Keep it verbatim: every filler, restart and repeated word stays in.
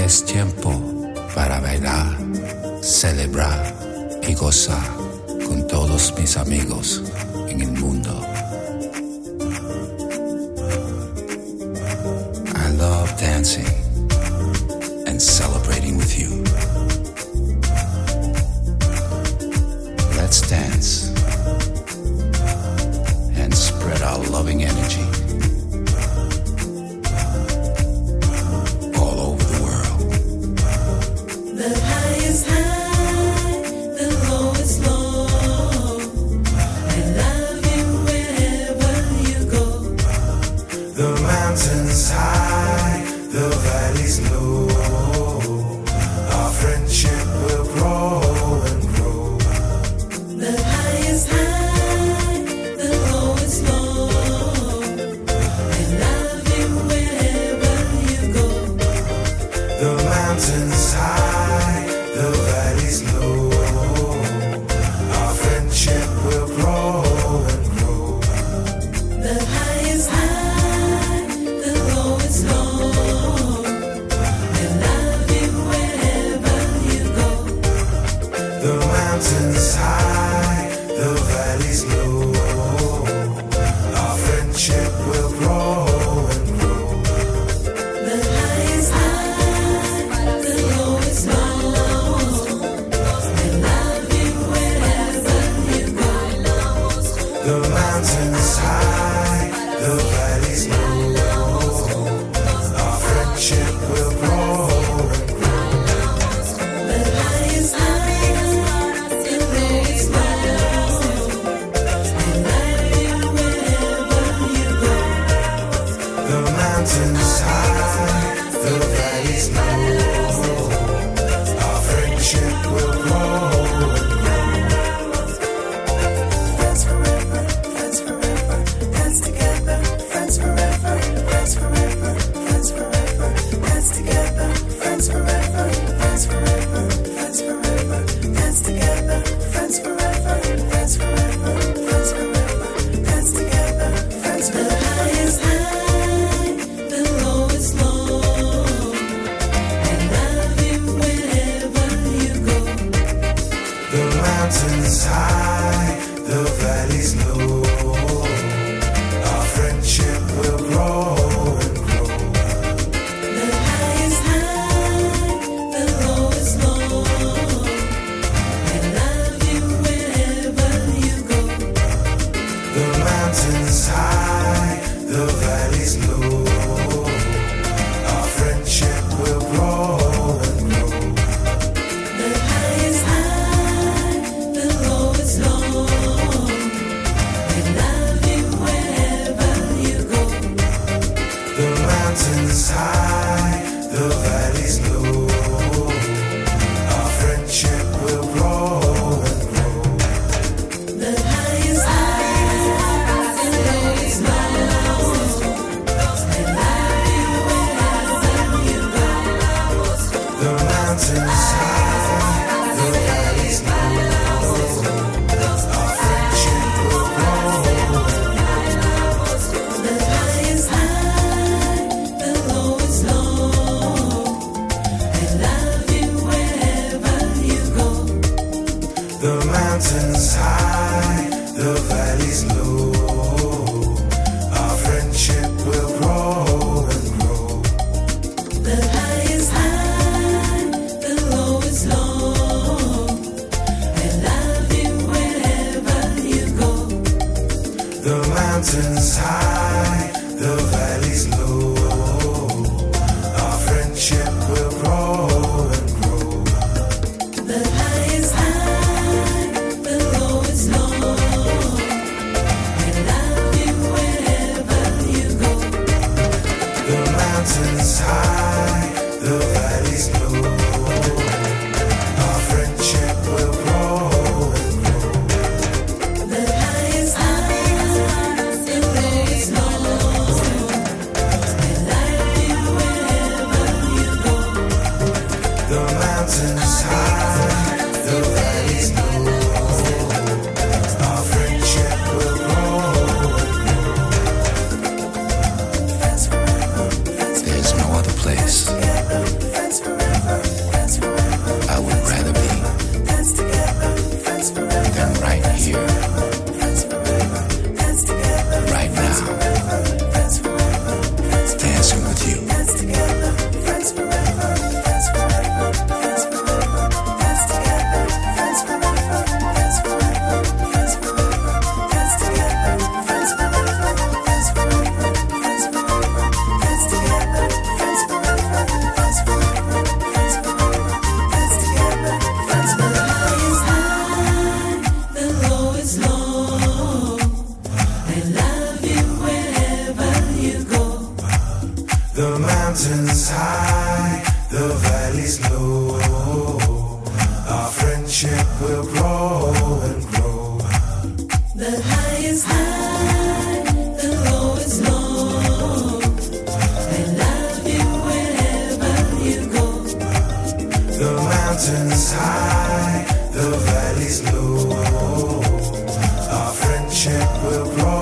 Es tiempo para bailar, celebrar y gozar con todos mis amigos en el mundo. I love dancing and celebrating with you. Let's dance and spread our loving energy all over the world. The high is high, the low is low. I love you wherever you go. The mountains high, the valleys low. Our friendship will grow and grow. The high is high, the low is low. I love you wherever you go. The mountains high, the valleys low. Our friendship will grow and grow. The high is high, the low is low. I love you wherever you go. The mountains high, the valleys low. Our friendship will grow and grow. The high is high, the low is low. I love you wherever you go. The mountains high, the valleys low. Our friendship will grow and grow. The high is high, the low is low. I love you wherever you go. The mountains high, the valleys low. Our friendship will grow and grow. Friends forever, friends forever, friends together, friends forever, friends forever, friends forever, friends together, friends forever, friends forever, friends forever, friends together, friends forever, friends forever, friends forever, friends together, friends forever. The high is high, the low is low. I love you wherever you go. The mountains high, the valleys low. Our friendship will grow and grow. The high is high, the low is low. I love you wherever you go. The mountains high, the valleys low. Our friendship will grow and grow. The high is high, the low is low. I love you wherever you go. The mountains high, the valleys low. Our friendship will grow and grow. The high is high, the low is low. I love you wherever you go. The mountains high, the valleys low. Our friendship will grow and grow. The high is high, the low is low. I love you wherever you go. The mountains high, the valleys low. Our friendship will grow and grow. The high is high, the low is low. I love you wherever you go. The mountains high, the valleys low. Our friendship will grow and grow. The high is high, the low is low. I love you wherever you go. The mountains high, the valleys low. Our friendship will grow and grow. The high is high, the low is low. I love you wherever you go. The mountains high, the valleys low. Our friendship will grow and grow. Friends forever, friends There's no other place together, friends forever. high, the valley's low. Our friendship will grow and grow. The high is high, the low is low. I love you wherever you go. The mountain's high, the valley's low. Our friendship will grow